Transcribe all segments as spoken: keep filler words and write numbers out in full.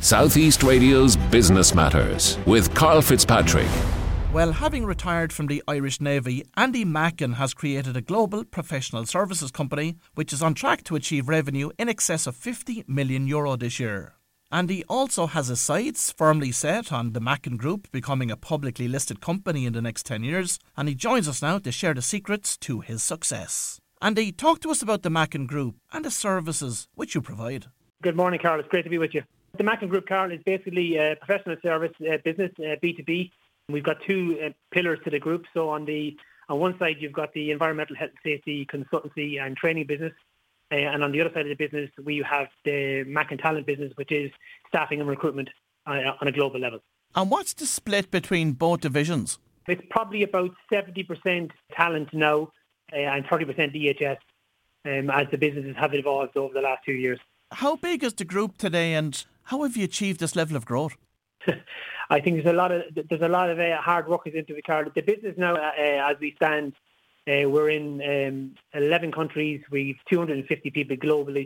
Southeast Radio's Business Matters with Carl Fitzpatrick. Well, having retired from the Irish Navy, Andy Macken has created a global professional services company which is on track to achieve revenue in excess of fifty million euro this year. Andy also has his sights firmly set on the Macken Group becoming a publicly listed company in the next ten years, and he joins us now to share the secrets to his success. Andy, talk to us about the Macken Group and the services which you provide. Good morning, Carl. It's great to be with you. The Macken Group, Carl, is basically a professional service uh, business, uh, B two B. We've got two uh, pillars to the group. So on the on one side, you've got the environmental health and safety consultancy and training business. Uh, and on the other side of the business, we have the Macken Talent business, which is staffing and recruitment uh, on a global level. And what's the split between both divisions? It's probably about seventy percent talent now uh, and thirty percent D H S um, as the businesses have evolved over the last two years. How big is the group today and how have you achieved this level of growth? I think there's a lot of there's a lot of uh, hard work is into the car. The business now, uh, as we stand, uh, we're in um, eleven countries. We've two hundred fifty people globally,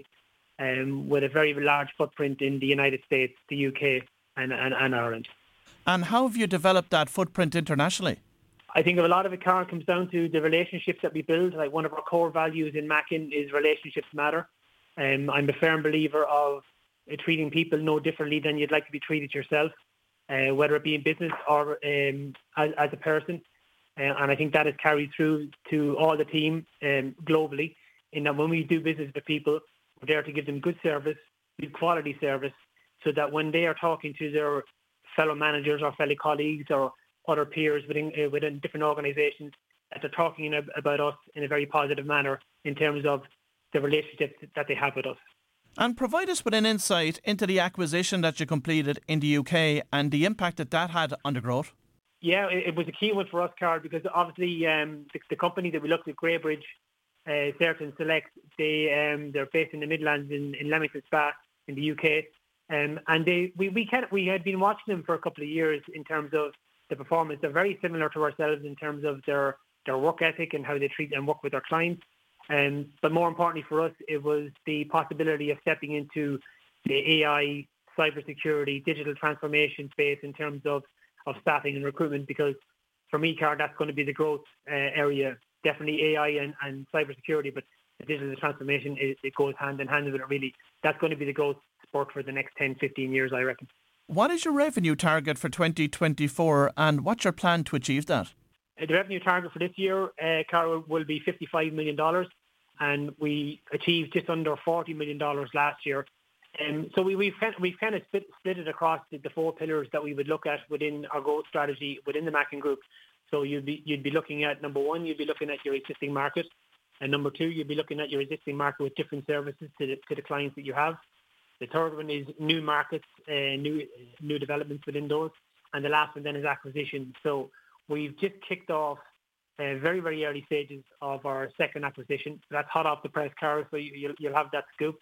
um, with a very large footprint in the United States, the U K, and, and, and Ireland. And how have you developed that footprint internationally? I think a lot of it, Carl, comes down to the relationships that we build. Like one of our core values in Macken is relationships matter. Um, I'm a firm believer of uh, treating people no differently than you'd like to be treated yourself. Uh, whether it be in business or um, as, as a person. Uh, and I think that is carried through to all the team um, globally, in that when we do business with people, we're there to give them good service, good quality service, so that when they are talking to their fellow managers or fellow colleagues or other peers within, uh, within different organisations, that they're talking about us in a very positive manner in terms of the relationships that they have with us. And provide us with an insight into the acquisition that you completed in the U K and the impact that that had on the growth. Yeah, it, it was a key one for us, Carl, because obviously um, the, the company that we looked at, Greybridge, uh, Certain Select, they, um, they're based in the Midlands in, in Leamington Spa in the U K. Um, and they we we, kind of, we had been watching them for a couple of years in terms of the performance. They're very similar to ourselves in terms of their, their work ethic and how they treat and work with their clients. Um, but more importantly for us, it was the possibility of stepping into the A I, cybersecurity, digital transformation space in terms of, of staffing and recruitment. Because for me, Carl, that's going to be the growth uh, area. Definitely A I and, and cybersecurity, but the digital transformation, it, it goes hand in hand with it, really. That's going to be the growth spurt for the next ten, fifteen years, I reckon. What is your revenue target for twenty twenty-four and what's your plan to achieve that? The revenue target for this year, uh, Carl, will be fifty-five million dollars, and we achieved just under forty million dollars last year. Um, so we, we've, we've kind of split, split it across the, the four pillars that we would look at within our growth strategy within the Macken Group. So you'd be you'd be looking at, number one, you'd be looking at your existing market, and number two, you'd be looking at your existing market with different services to the, to the clients that you have. The third one is new markets, uh, new new developments within those, and the last one then is acquisition. So we've just kicked off uh, very, very early stages of our second acquisition. That's hot off the press, Carl, so you, you'll, you'll have that scoop.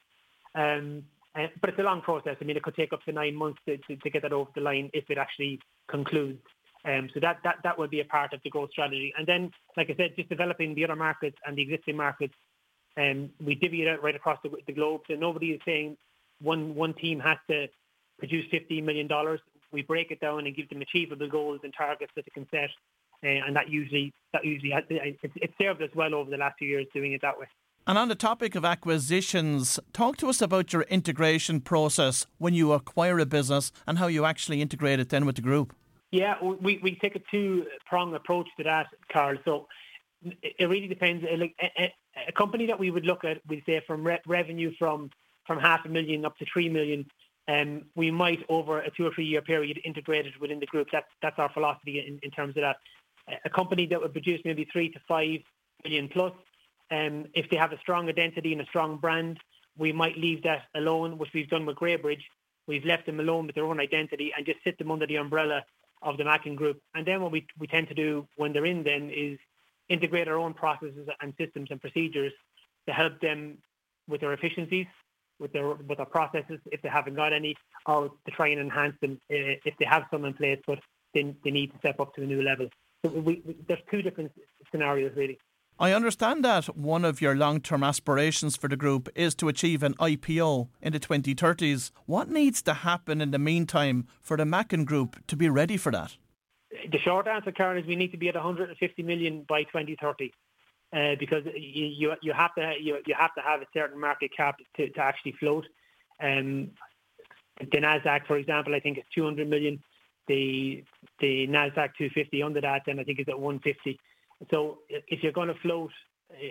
Um, uh, but it's a long process. I mean, it could take up to nine months to, to, to get that over the line if it actually concludes. Um, so that, that, that will be a part of the growth strategy. And then, like I said, just developing the other markets and the existing markets. Um, we divvy it out right across the, the globe. So nobody is saying one, one team has to produce fifteen million dollars. We break it down and give them achievable goals and targets that they can set, uh, and that usually that usually has, it, it served us well over the last few years doing it that way. And on the topic of acquisitions, talk to us about your integration process when you acquire a business and how you actually integrate it then with the group. Yeah, we, we take a two-pronged approach to that, Carl. So it really depends. Like a, a company that we would look at, we say from re- revenue from from half a million up to three million. Um, we might, over a two or three year period, integrate it within the group. That's that's our philosophy in, in terms of that. A company that would produce maybe three to five million plus, um, if they have a strong identity and a strong brand, we might leave that alone, which we've done with Greybridge. We've left them alone with their own identity and just sit them under the umbrella of the Macken Group. And then what we, we tend to do when they're in then is integrate our own processes and systems and procedures to help them with their efficiencies, with their with their processes if they haven't got any, or to try and enhance them uh, if they have some in place, but they, they need to step up to a new level. So we, we, there's two different scenarios really. I understand that one of your long-term aspirations for the group is to achieve an I P O in the twenty thirties. What needs to happen in the meantime for the Mackin Group to be ready for that? The short answer, Karen, is we need to be at one hundred fifty million by twenty thirty, uh, because you, you you have to you, you have to have a certain market cap to, to actually float. Um, the Nasdaq, for example, I think is two hundred million. The the Nasdaq two fifty under that, then I think is at one fifty. So if you're going to float, uh,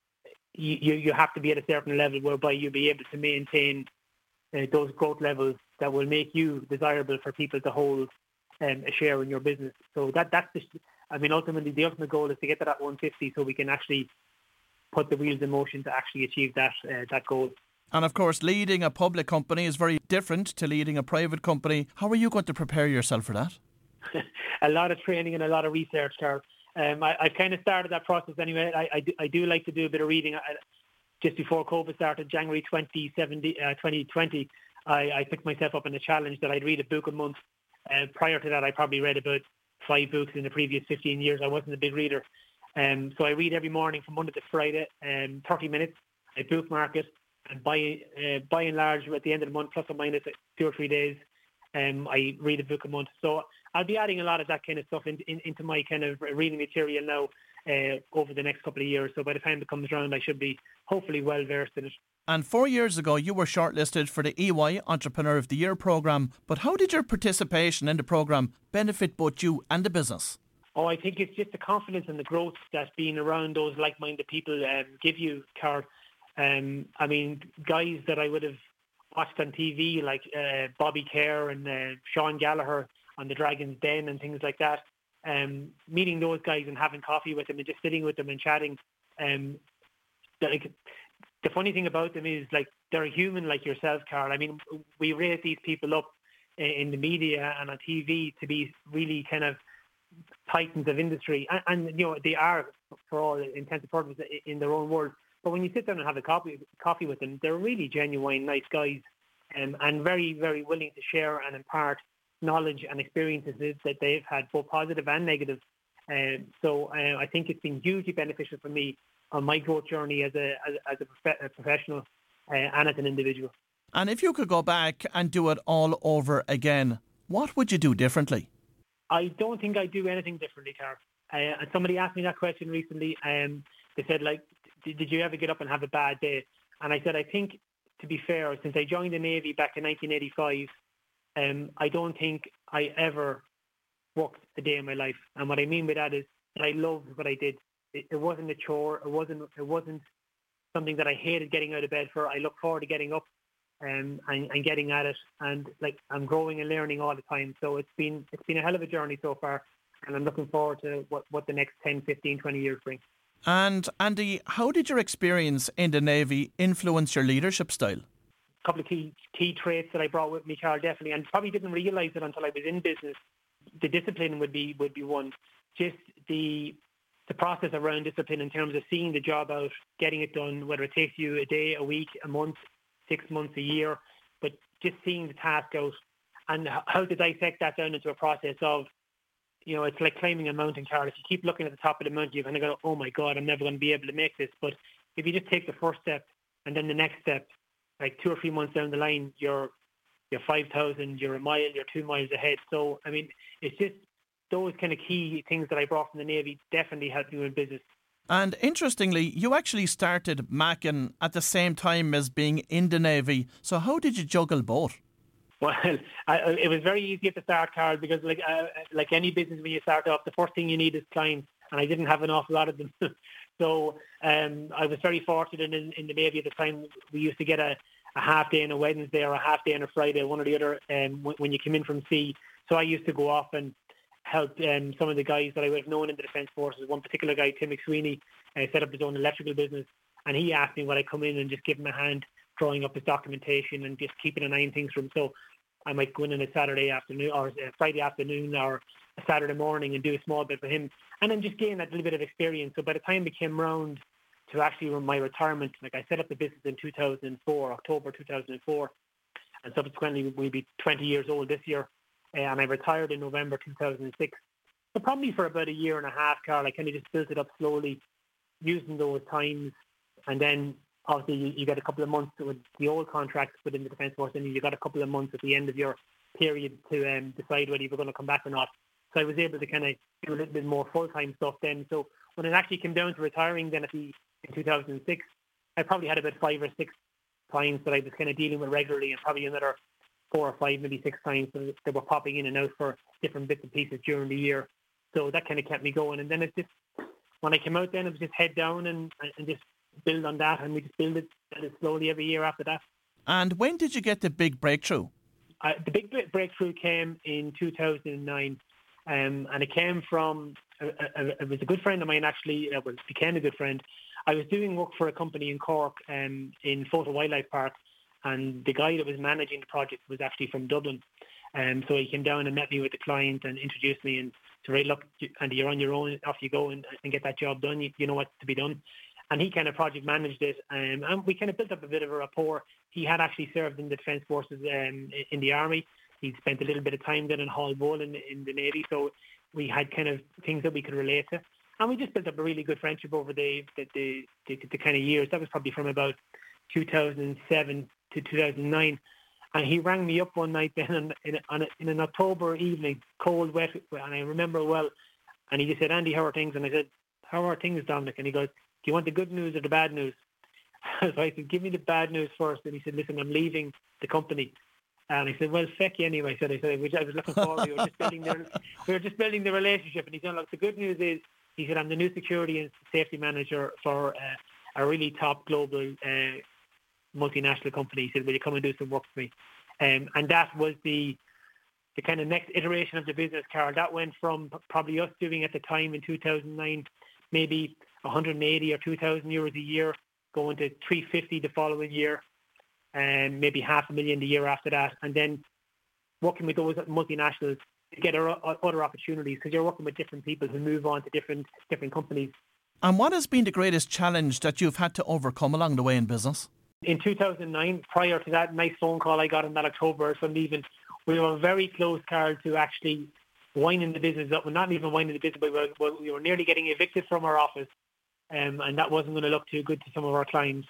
you you have to be at a certain level whereby you'll be able to maintain uh, those growth levels that will make you desirable for people to hold um, a share in your business. So that that's the, I mean, ultimately the ultimate goal is to get to that one fifty so we can actually put the wheels in motion to actually achieve that uh, that goal. And of course, leading a public company is very different to leading a private company. How are you going to prepare yourself for that? A lot of training and a lot of research, Carl. Um, I, I've kind of started that process anyway. I, I, do, I do like to do a bit of reading. I, just before COVID started, January twenty twenty, I, I picked myself up in a challenge that I'd read a book a month. Uh, prior to that, I probably read about five books in the previous fifteen years. I wasn't a big reader. Um, so I read every morning from Monday to Friday, um, thirty minutes. I bookmark it. And by, uh, by and large, at the end of the month, plus or minus two or three days, um, I read a book a month. So I'll be adding a lot of that kind of stuff in, in, into my kind of reading material now uh, over the next couple of years. So by the time it comes around, I should be hopefully well versed in it. And four years ago, you were shortlisted for the E Y Entrepreneur of the Year programme. But how did your participation in the programme benefit both you and the business? Oh, I think it's just the confidence and the growth that being around those like-minded people um, give you, Carl. Um, I mean, guys that I would have watched on T V, like uh, Bobby Kerr and uh, Sean Gallagher on the Dragon's Den and things like that, um, meeting those guys and having coffee with them and just sitting with them and chatting. Um, like, the funny thing about them is, like, they're human like yourself, Carl. I mean, we rate these people up in the media and on T V to be really kind of titans of industry. And, and you know, they are, for all intents and purposes, in their own world. But when you sit down and have a coffee, coffee with them, they're really genuine, nice guys, um, and very, very willing to share and impart knowledge and experiences that they've had, both positive and negative. Um, so uh, I think it's been hugely beneficial for me on my growth journey as a as, as a, prof- a professional uh, and as an individual. And if you could go back and do it all over again, what would you do differently? I don't think I'd do anything differently, Carl. Uh, and somebody asked me that question recently. Um, they said, like, did you ever get up and have a bad day? And I said, I think, to be fair, since I joined the Navy back in nineteen eighty-five, um, I don't think I ever worked a day in my life. And what I mean by that is that I loved what I did. It, it wasn't a chore. It wasn't. It wasn't something that I hated getting out of bed for. I look forward to getting up um, and, and getting at it. And like I'm growing and learning all the time. So it's been it's been a hell of a journey so far. And I'm looking forward to what, what the next ten, fifteen, twenty years bring. And Andy, how did your experience in the Navy influence your leadership style? A couple of key key traits that I brought with me, Carl, definitely, and probably didn't realise it until I was in business. The discipline would be would be one. Just the the process around discipline in terms of seeing the job out, getting it done, whether it takes you a day, a week, a month, six months, a year, but just seeing the task out and how to dissect that down into a process of, you know, it's like climbing a mountain, Carl. If you keep looking at the top of the mountain, you're going to go, oh my God, I'm never going to be able to make this. But if you just take the first step and then the next step, like two or three months down the line, you're you're five thousand, you're a mile, you're two miles ahead. So, I mean, it's just those kind of key things that I brought from the Navy definitely helped me in business. And interestingly, you actually started Mackin at the same time as being in the Navy. So how did you juggle both? Well, I, it was very easy at the start, Carl, because like uh, like any business when you start off, the first thing you need is clients, and I didn't have an awful lot of them. so um, I was very fortunate in, in the Navy at the time. We used to get a, a half day on a Wednesday or a half day on a Friday, one or the other, um, when, when you came in from sea. So I used to go off and help um, some of the guys that I would have known in the Defence Forces. One particular guy, Tim McSweeney, uh, set up his own electrical business, and he asked me would I come in and just give him a hand drawing up his documentation and just keeping an eye on things for him. So I might go in on a Saturday afternoon or a Friday afternoon or a Saturday morning and do a small bit for him, and then just gain that little bit of experience. So by the time it came round to actually my retirement, like I set up the business in two thousand four, October two thousand four, and subsequently we'll be twenty years old this year, uh, and I retired in November two thousand six. So probably for about a year and a half, Carl, I kind of just built it up slowly. using those times, and then obviously you, you get a couple of months with the old contracts within the Defence Force, and you got a couple of months at the end of your period to um, decide whether you were going to come back or not. So I was able to kind of do a little bit more full-time stuff then. So when it actually came down to retiring then at the, in two thousand six, I probably had about five or six clients that I was kind of dealing with regularly, and probably another four or five, maybe six clients that were popping in and out for different bits and pieces during the year. So that kind of kept me going. And then it just, when I came out then, it was just head down and, and just build on that, and we just build it, build it slowly every year after that. And when did you get the big breakthrough? Uh, the big breakthrough came in two thousand nine, um, and it came from, uh, uh, it was a good friend of mine actually, uh, well, became a good friend. I was doing work for a company in Cork um, in Photo Wildlife Park, and the guy that was managing the project was actually from Dublin. Um, so he came down and met me with the client and introduced me and said, right, look, Andy, you're on your own, off you go and, and get that job done. You, you know what's to be done. And he kind of project managed it, um, and we kind of built up a bit of a rapport. He had actually served in the Defence Forces um, in the Army. He'd spent a little bit of time then in Hall Bowl in, in the Navy, so we had kind of things that we could relate to. And we just built up a really good friendship over the the, the, the, the kind of years. That was probably from about two thousand seven to two thousand nine. And he rang me up one night then in, on a, in an October evening, cold, wet, and I remember well. And he just said, Andy, how are things? And I said, how are things, Dominic? And he goes, do you want the good news or the bad news? So I said, give me the bad news first. And he said, listen, I'm leaving the company. And I said, well, feck you anyway. I said, I said, I was looking forward. We were just building the, we were just building the relationship. And he said, look, the good news is, he said, I'm the new security and safety manager for uh, a really top global uh, multinational company. He said, will you come and do some work for me? Um, and that was the the kind of next iteration of the business, Carl. That went from probably us doing at the time in two thousand nine, maybe one hundred eighty or two thousand euros a year, going to three hundred fifty the following year, and maybe half a million the year after that. And then working with those multinationals to get other opportunities, because you're working with different people who move on to different different companies. And what has been the greatest challenge that you've had to overcome along the way in business? In two thousand nine, prior to that nice phone call I got in that October from leaving, we were very close, Carl, to actually winding the business up. Well, not even winding the business, but we were, we were nearly getting evicted from our office, um, and that wasn't going to look too good to some of our clients.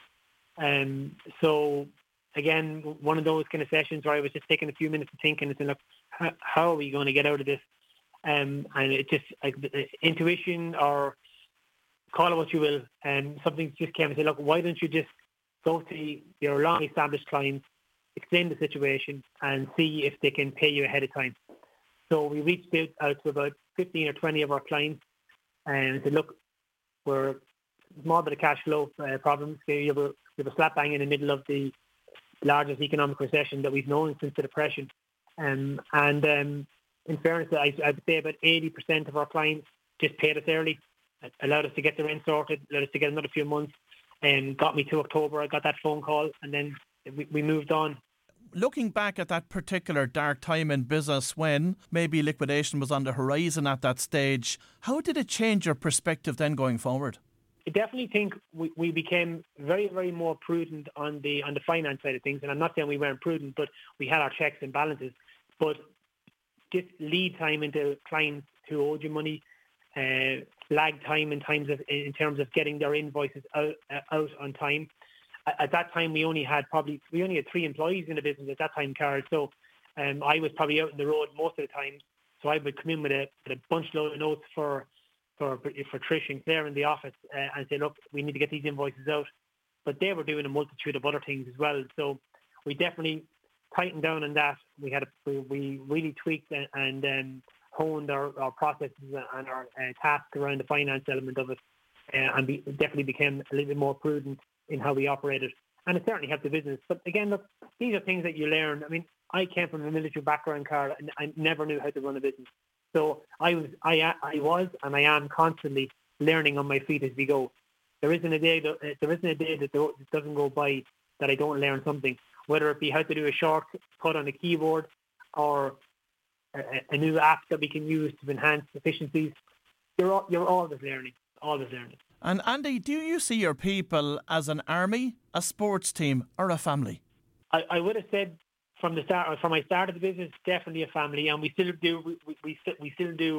Um, so, again, one of those kind of sessions where I was just taking a few minutes to think and saying, look, how, how are we going to get out of this? Um, and it just, like, intuition, or call it what you will, um, something just came and said, look, why don't you just go to your long-established clients, explain the situation, and see if they can pay you ahead of time. So we reached out to about fifteen or twenty of our clients and said, look, we're small bit of cash flow uh, problems. You have, a, you have a slap bang in the middle of the largest economic recession that we've known since the Depression. Um, and um, in fairness, I, I'd say about eighty percent of our clients just paid us early, allowed us to get the rent sorted, allowed us to get another few months, and got me to October. I got that phone call, and then we, we moved on. Looking back at that particular dark time in business when maybe liquidation was on the horizon at that stage, how did it change your perspective then going forward? I definitely think we, we became very, very more prudent on the on the finance side of things. And I'm not saying we weren't prudent, but we had our checks and balances. But just lead time into clients who owed you money, uh, lag time in times of in terms of getting their invoices out, uh, out on time. At that time, we only had probably we only had three employees in the business at that time, Carl. So um, I was probably out on the road most of the time. So I would come in with a, with a bunch load of notes for for for Trish and Claire in the office uh, and say, look, we need to get these invoices out. But they were doing a multitude of other things as well. So we definitely tightened down on that. We had a, we, we really tweaked and, and um, honed our, our processes and our uh, tasks around the finance element of it, uh, and be, definitely became a little bit more prudent in how we operated. And it certainly helped the business. But again, look, these are things that you learn. I mean, I came from a military background, Carl, and I never knew how to run a business. So I was, I, I was, and I am constantly learning on my feet as we go. There isn't a day that there isn't a day that doesn't go by that I don't learn something. Whether it be how to do a shortcut on a keyboard, or a, a new app that we can use to enhance efficiencies, you're you're always learning, always learning. And Andy, do you see your people as an army, a sports team, or a family? I, I would have said from the start, from my start of the business, definitely a family, and we still do. We we, we, still, we still do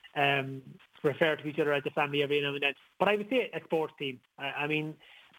um, refer to each other as a family every now and then. But I would say a sports team. I, I mean,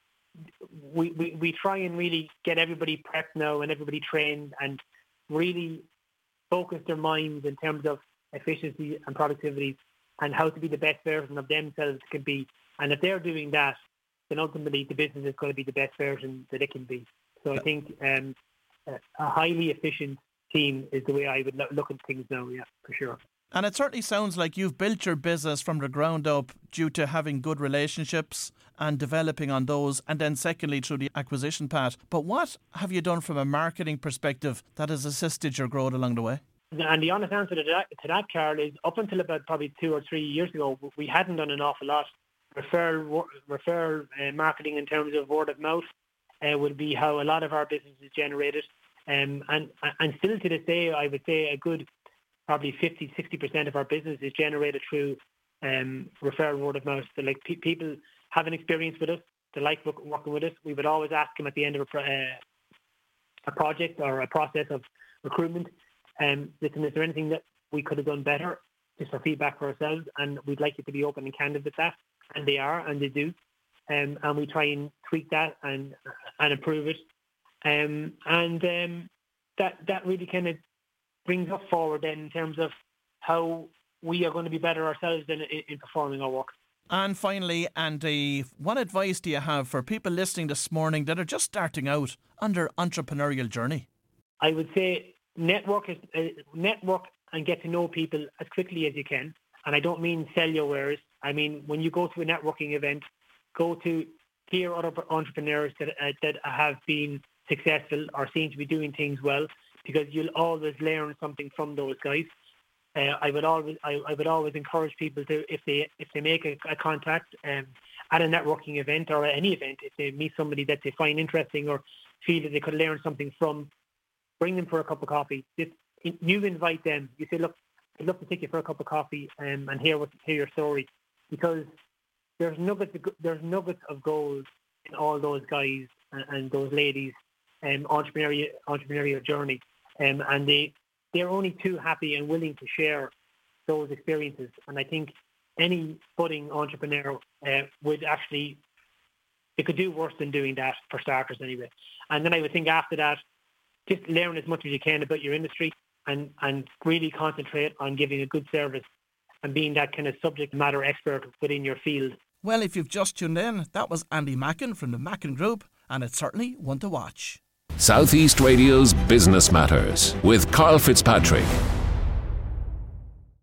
we, we, we try and really get everybody prepped now and everybody trained and really focus their minds in terms of efficiency and productivity and how to be the best version of themselves can be. And if they're doing that, then ultimately the business is going to be the best version that it can be. So I think um, a highly efficient team is the way I would look at things now, yeah, for sure. And it certainly sounds like you've built your business from the ground up due to having good relationships and developing on those, and then secondly through the acquisition path. But what have you done from a marketing perspective that has assisted your growth along the way? And the honest answer to that, to that, Carl, is up until about probably two or three years ago, we hadn't done an awful lot. Referral, referral uh, marketing in terms of word of mouth uh, would be how a lot of our business is generated. Um, and, and still to this day, I would say a good probably fifty, sixty percent of our business is generated through um, referral word of mouth. So like pe- people have an experience with us, they like work- working with us. We would always ask them at the end of a, pro- uh, a project or a process of recruitment, um, listen, is there anything that we could have done better, just for feedback for ourselves? And we'd like you to be open and candid with that. And they are, and they do. Um, and we try and tweak that and and improve it. Um, and um, that that really kind of brings us forward then in terms of how we are going to be better ourselves in, in performing our work. And finally, Andy, what advice do you have for people listening this morning that are just starting out on their entrepreneurial journey? I would say network is uh, network and get to know people as quickly as you can. And I don't mean sell your wares. I mean, when you go to a networking event, go to hear other entrepreneurs that uh, that have been successful or seem to be doing things well, because you'll always learn something from those guys. Uh, I would always I, I would always encourage people to, if they if they make a, a contact um, at a networking event or at any event, if they meet somebody that they find interesting or feel that they could learn something from, bring them for a cup of coffee. Just, you invite them. You say, look, I'd love to take you for a cup of coffee um, and hear what hear your story, because there's nuggets of, there's nuggets of gold in all those guys and, and those ladies' um, entrepreneurial entrepreneurial journey, um, and they they're only too happy and willing to share those experiences. And I think any budding entrepreneur uh, would actually, they could do worse than doing that, for starters anyway. And then I would think after that, just learn as much as you can about your industry and, and really concentrate on giving a good service and being that kind of subject matter expert within your field. Well, if you've just tuned in, that was Andy Macken from the Macken Group, and it's certainly one to watch. Southeast Radio's Business Matters with Carl Fitzpatrick.